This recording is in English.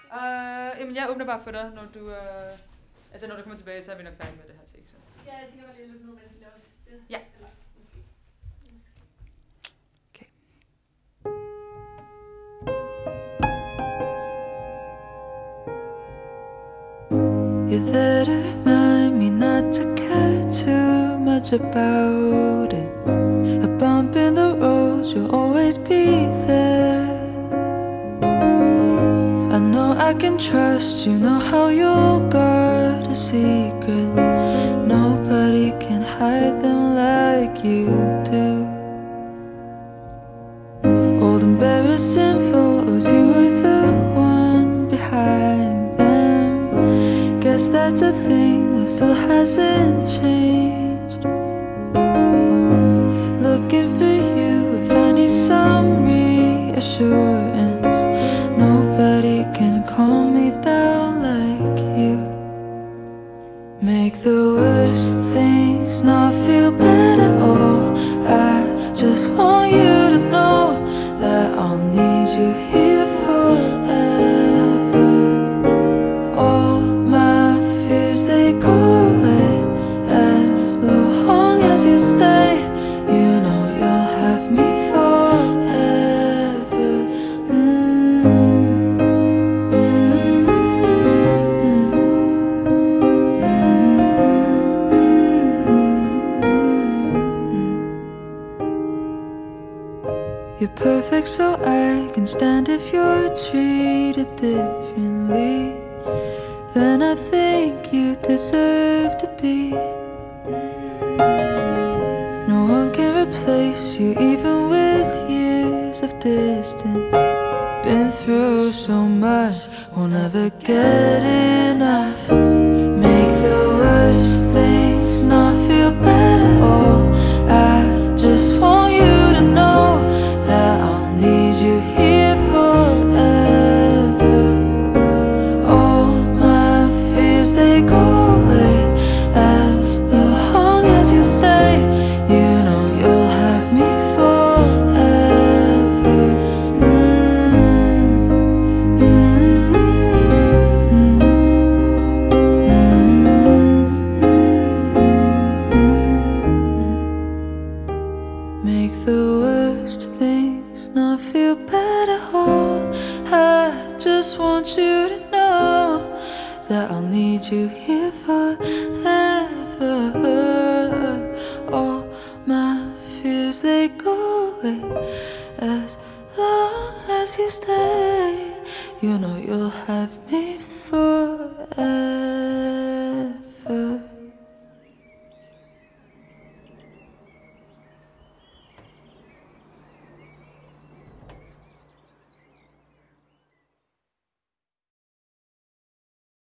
Jamen, jeg åbner bare for dig, når du... altså, når du kommer tilbage, så er vi nok færdige med det her take. Så. Ja, jeg tænker bare lige at lukke ned, mens vi laver sidste. Ja. Eller måske. Okay. You're there to remind me not to care too much about it. A bump in the road, you'll always be there. I know I can trust you, know how you'll guard a secret. Nobody can hide them like you do. Old embarrassing photos, you were the one behind them. Guess that's a thing that still hasn't changed. Looking for you if I need some reassurance. Nobody can calm me down like you. Make the worst things not feel bad at all. I just want you to know that I'll need you here forever. All my fears, they go away as long as you stay. You know you'll have me forever. You're perfect, so I can stand if you're treated differently than I think you deserve to be. No one can replace you, even with years of distance. Been through so much, won't ever get enough. Make the worst things not feel bad at all. I just want you to know that I'll need you here forever. All my fears, they go away as long as you stay. You know you'll have me forever. Make the worst things not feel bad at all. I just want you to know that I'll need you here forever. All my fears, they go away as long as you stay. You know you'll have me forever.